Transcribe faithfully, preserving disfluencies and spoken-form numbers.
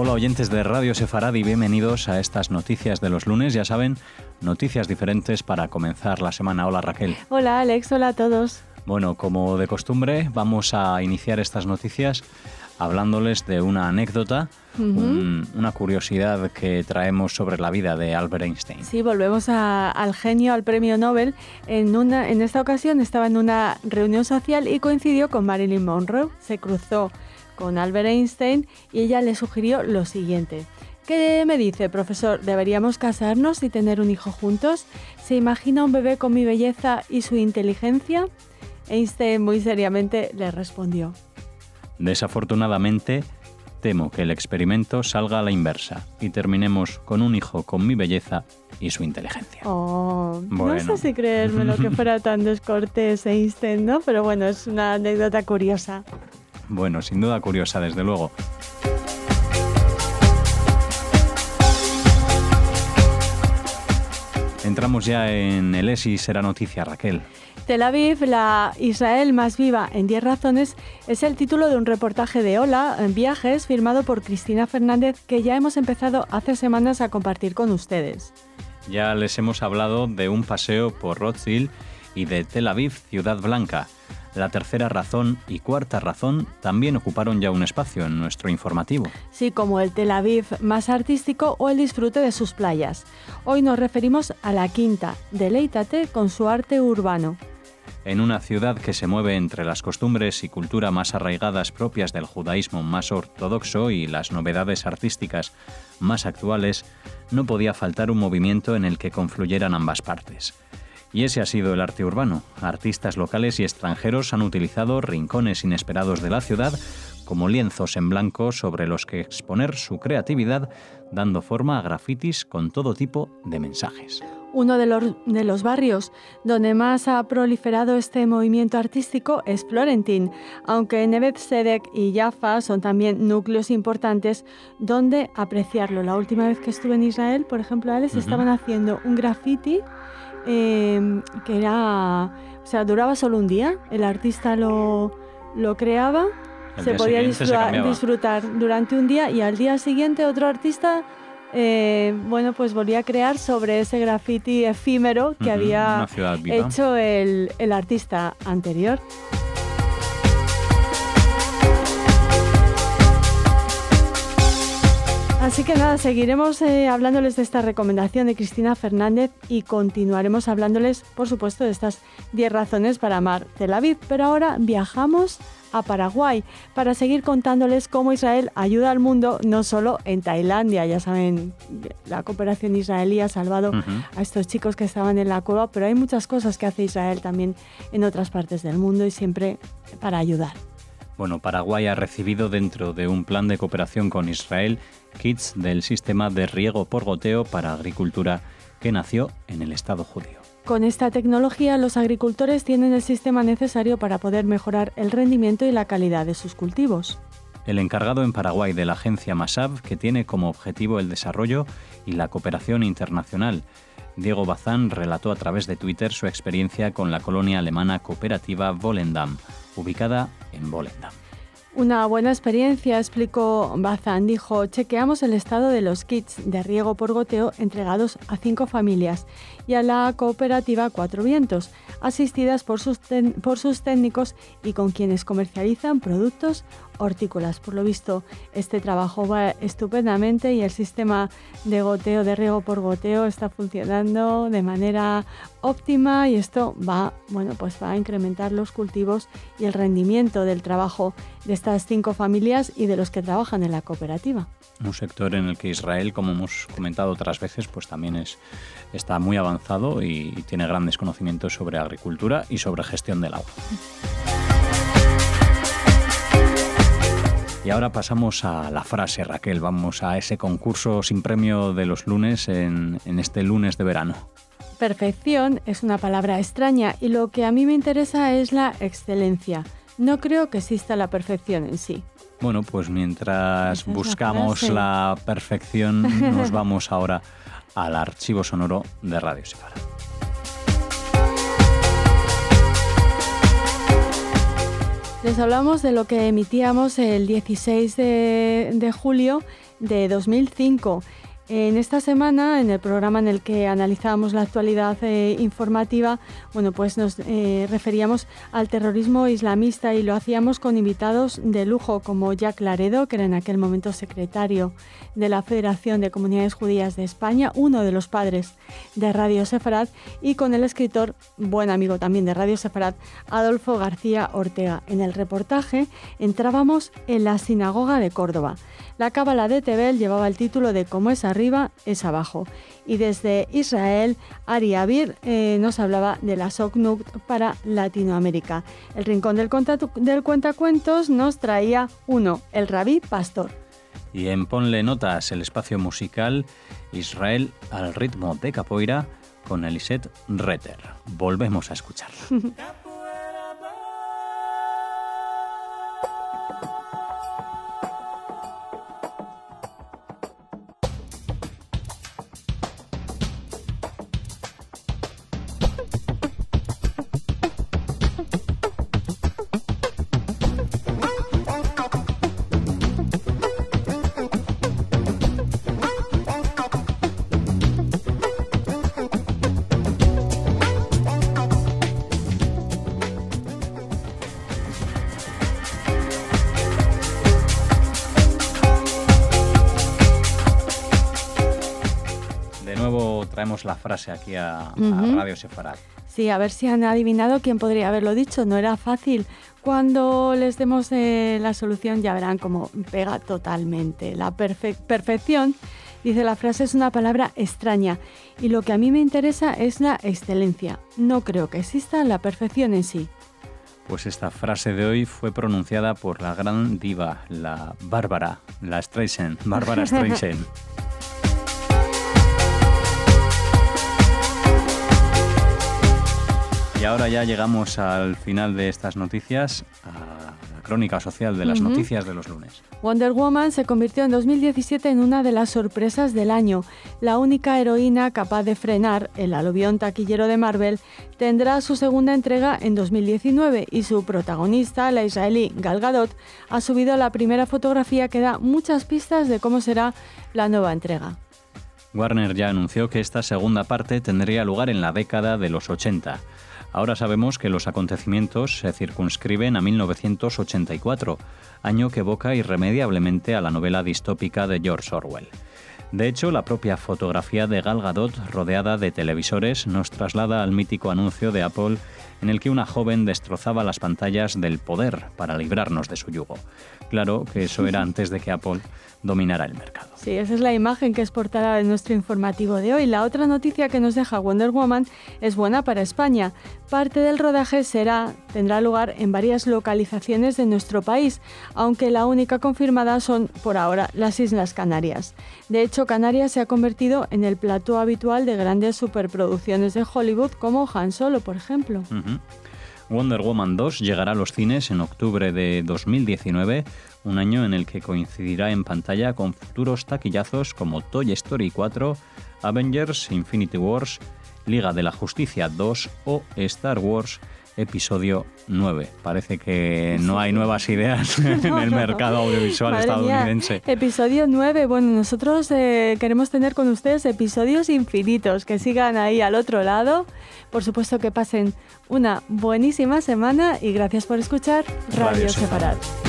Hola oyentes de Radio Sefaradi, bienvenidos a estas noticias de los lunes. Ya saben, noticias diferentes para comenzar la semana. Hola Raquel. Hola Alex, hola a todos. Bueno, como de costumbre, vamos a iniciar estas noticias hablándoles de una anécdota, uh-huh. un, una curiosidad que traemos sobre la vida de Albert Einstein. Sí, volvemos a, al genio, al premio Nobel. En, una, en esta ocasión estaba en una reunión social y coincidió con Marilyn Monroe. Se cruzó con Albert Einstein y ella le sugirió lo siguiente. ¿Qué me dice, profesor? ¿Deberíamos casarnos y tener un hijo juntos? ¿Se imagina un bebé con mi belleza y su inteligencia? Einstein muy seriamente le respondió. Desafortunadamente, temo que el experimento salga a la inversa y terminemos con un hijo con mi belleza y su inteligencia. Oh, bueno. No sé si creérmelo que fuera tan descortés Einstein, ¿no? Pero bueno, es una anécdota curiosa. Bueno, sin duda curiosa, desde luego. Entramos ya en el ESI será noticia, Raquel. Tel Aviv, la Israel más viva en diez razones, es el título de un reportaje de Hola en Viajes firmado por Cristina Fernández que ya hemos empezado hace semanas a compartir con ustedes. Ya les hemos hablado de un paseo por Rothschild y de Tel Aviv, Ciudad Blanca. La tercera razón y cuarta razón también ocuparon ya un espacio en nuestro informativo. Sí, como el Tel Aviv más artístico o el disfrute de sus playas. Hoy nos referimos a la quinta, deleítate con su arte urbano. En una ciudad que se mueve entre las costumbres y cultura más arraigadas propias del judaísmo más ortodoxo y las novedades artísticas más actuales, no podía faltar un movimiento en el que confluyeran ambas partes. Y ese ha sido el arte urbano. Artistas locales y extranjeros han utilizado rincones inesperados de la ciudad como lienzos en blanco sobre los que exponer su creatividad, dando forma a grafitis con todo tipo de mensajes. Uno de los, de los barrios donde más ha proliferado este movimiento artístico es Florentín, aunque Neve Tzedek y Jaffa son también núcleos importantes donde apreciarlo. La última vez que estuve en Israel, por ejemplo, Alex, uh-huh. estaban haciendo un graffiti Eh, que era, o sea, duraba solo un día, el artista lo, lo creaba, el se podía disfrutar, se disfrutar durante un día y al día siguiente otro artista, eh, bueno, pues volvía a crear sobre ese graffiti efímero que uh-huh, había hecho el, el artista anterior. Así que nada, seguiremos eh, hablándoles de esta recomendación de Cristina Fernández y continuaremos hablándoles, por supuesto, de estas diez razones para amar Tel Aviv. Pero ahora viajamos a Paraguay para seguir contándoles cómo Israel ayuda al mundo, no solo en Tailandia. Ya saben, la cooperación israelí ha salvado uh-huh. a estos chicos que estaban en la cueva, pero hay muchas cosas que hace Israel también en otras partes del mundo y siempre para ayudar. Bueno, Paraguay ha recibido dentro de un plan de cooperación con Israel kits del sistema de riego por goteo para agricultura que nació en el Estado judío. Con esta tecnología, los agricultores tienen el sistema necesario para poder mejorar el rendimiento y la calidad de sus cultivos. El encargado en Paraguay de la agencia Masab, que tiene como objetivo el desarrollo y la cooperación internacional, Diego Bazán relató a través de Twitter su experiencia con la colonia alemana cooperativa Volendam, ubicada en Volendam. Una buena experiencia, explicó Bazán. Dijo, chequeamos el estado de los kits de riego por goteo entregados a cinco familias y a la cooperativa Cuatro Vientos, asistidas por sus, ten- por sus técnicos y con quienes comercializan productos hortícolas. Por lo visto, este trabajo va estupendamente y el sistema de goteo, de riego por goteo, está funcionando de manera óptima y esto va, bueno, pues va a incrementar los cultivos y el rendimiento del trabajo de estas cinco familias y de los que trabajan en la cooperativa. Un sector en el que Israel, como hemos comentado otras veces, pues también es, está muy avanzado y, y tiene grandes conocimientos sobre agricultura y sobre gestión del agua. Y ahora pasamos a la frase, Raquel. Vamos a ese concurso sin premio de los lunes en, en este lunes de verano. Perfección es una palabra extraña y lo que a mí me interesa es la excelencia. No creo que exista la perfección en sí. Bueno, pues mientras buscamos la, la perfección, nos vamos ahora al archivo sonoro de Radio Sefaradi. Les hablamos de lo que emitíamos el dieciséis de julio de dos mil cinco. En esta semana, en el programa en el que analizábamos la actualidad eh, informativa, bueno, pues nos eh, referíamos al terrorismo islamista y lo hacíamos con invitados de lujo como Jack Laredo, que era en aquel momento secretario de la Federación de Comunidades Judías de España, uno de los padres de Radio Sefarad, y con el escritor, buen amigo también de Radio Sefarad, Adolfo García Ortega. En el reportaje entrábamos en la sinagoga de Córdoba. La cábala de Tebel llevaba el título de Como es arriba, es abajo. Y desde Israel, Ari Avir eh, nos hablaba de la Soknut para Latinoamérica. El rincón del, del cuentacuentos nos traía uno, el Rabí Pastor. Y en Ponle Notas, el espacio musical, Israel al ritmo de capoeira con Elisette Retter. Volvemos a escucharla. Traemos la frase aquí a, uh-huh. a Radio Sefarad. Sí, a ver si han adivinado quién podría haberlo dicho. No era fácil. Cuando les demos eh, la solución ya verán cómo pega totalmente. La perfe- perfección, dice la frase, es una palabra extraña y lo que a mí me interesa es la excelencia. No creo que exista la perfección en sí. Pues esta frase de hoy fue pronunciada por la gran diva, la Bárbara, la Streisand, Bárbara Streisand. Y ahora ya llegamos al final de estas noticias, a la crónica social de las uh-huh. noticias de los lunes. Wonder Woman se convirtió en dos mil diecisiete en una de las sorpresas del año. La única heroína capaz de frenar el aluvión taquillero de Marvel tendrá su segunda entrega en dos mil diecinueve y su protagonista, la israelí Gal Gadot, ha subido la primera fotografía que da muchas pistas de cómo será la nueva entrega. Warner ya anunció que esta segunda parte tendría lugar en la década de los ochenta. Ahora sabemos que los acontecimientos se circunscriben a mil novecientos ochenta y cuatro, año que evoca irremediablemente a la novela distópica de George Orwell. De hecho, la propia fotografía de Gal Gadot, rodeada de televisores, nos traslada al mítico anuncio de Apple en el que una joven destrozaba las pantallas del poder para librarnos de su yugo. Claro que eso era antes de que Apple dominara el mercado. Sí, esa es la imagen que es portada de nuestro informativo de hoy. La otra noticia que nos deja Wonder Woman es buena para España. Parte del rodaje será, tendrá lugar en varias localizaciones de nuestro país, aunque la única confirmada son, por ahora, las Islas Canarias. De hecho, Canarias se ha convertido en el plató habitual de grandes superproducciones de Hollywood como Han Solo, por ejemplo. Uh-huh. Wonder Woman dos llegará a los cines en octubre de dos mil diecinueve, un año en el que coincidirá en pantalla con futuros taquillazos como Toy Story cuatro, Avengers Infinity Wars, Liga de la Justicia dos o Star Wars Episodio nueve. Parece que no hay nuevas ideas en no, el mercado no. audiovisual Madre estadounidense. Mía. Episodio nueve. Bueno, nosotros eh, queremos tener con ustedes episodios infinitos, que sigan ahí al otro lado. Por supuesto que pasen una buenísima semana y gracias por escuchar Radio, Radio Sefarad.